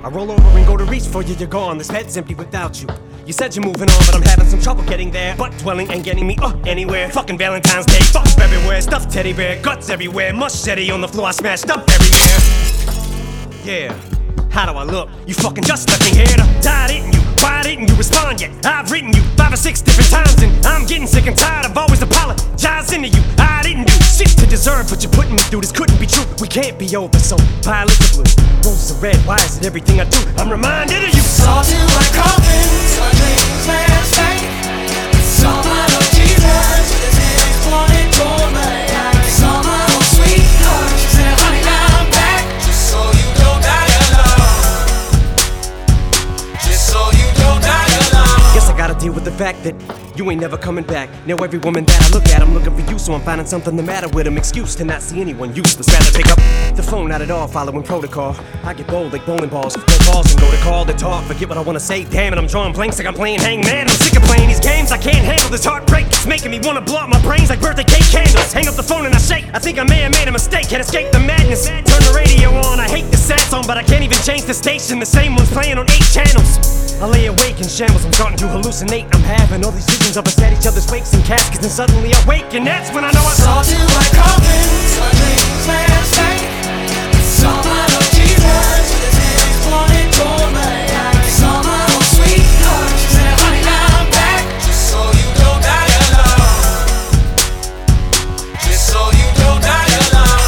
I roll over and go to reach for you, you're gone. This bed's empty without you. You said you're moving on, but I'm having some trouble getting there. Butt dwelling ain't getting me anywhere. Fucking Valentine's Day, fuck everywhere. Stuffed teddy bear, guts everywhere. Machete on the floor, I smashed up everywhere. Yeah, how do I look? You fucking just left me here to die, didn't you? Why didn't you respond yet? I've written you 5 or 6 different times, and I'm getting sick and tired of always apologizing to you. I didn't do shit to deserve what you're putting me through. This couldn't be true. We can't be over, so violets are blue, roses are red. Why is it everything I do I'm reminded of you? Saw to my coffin, your dreams last night. Saw my Lord Jesus with his hands pointed toward my eyes. Saw my old sweetheart, she said, honey, now I'm back. Just so you don't die alone. Just so you don't die alone. Guess I gotta deal with the fact that you ain't never coming back. Now every woman that I look at, I'm looking for you, so I'm finding something the matter with them. Excuse to not see anyone useless. Rather pick up the phone, not at all, following protocol. I get bold like bowling balls, no balls and go to call to talk. Forget what I wanna say, damn it, I'm drawing blanks like I'm playing hangman. I'm sick of playing these games, I can't handle this heartbreak. It's making me wanna blow up my brains like birthday cake candles. Hang up the phone and I shake, I think I may have made a mistake. Can't escape the madness, turn the radio on. I hate the sad song, but I can't even change the station. The same one's playing on 8 channels. I lay awake in shambles, I'm starting to hallucinate. I'm having all these visions of us at each other's wakes and caskets, and suddenly I wake, and that's when I know I saw to my coffin, your dreams last night. Saw my Lord Jesus with his hands pointed toward my eyes. Saw my old sweetheart, she said, honey, now I'm back. Just so you don't die alone. Just so you don't die alone.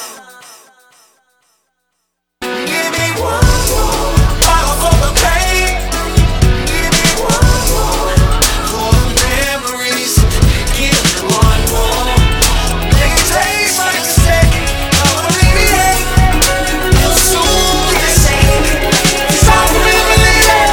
Give me one more bottle for the pain. Give me one more for the memories. Give me one more. Make it taste like a steak. I'll alleviate. You'll soon be the same. 'Cause I'm really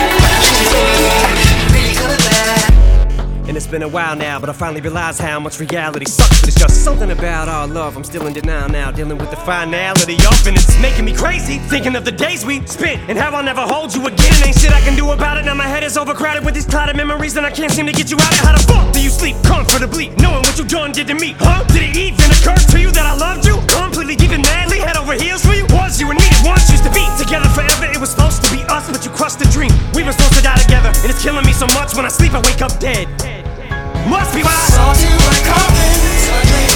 good at that. And it's been a while now, but I finally realized how much reality sucks. But it's just something about our love. I'm still in denial now, dealing with the finality of, and it's making me crazy, thinking of the days we spent and how I'll never hold you again. Ain't shit I can do about it. Now my head is overcrowded with these clouded memories, and I can't seem to get you out of. How the fuck do you sleep comfortably, knowing what you done did to me? Huh? Did it even occur to you that I loved you completely, even madly, head over heels for you? Was you and me that once used to be together forever? It was supposed to be us, but you crushed the dream. We were supposed to die together, and it's killing me so much. When I sleep, I wake up dead. Must be why. Saw to my coffin, your dreams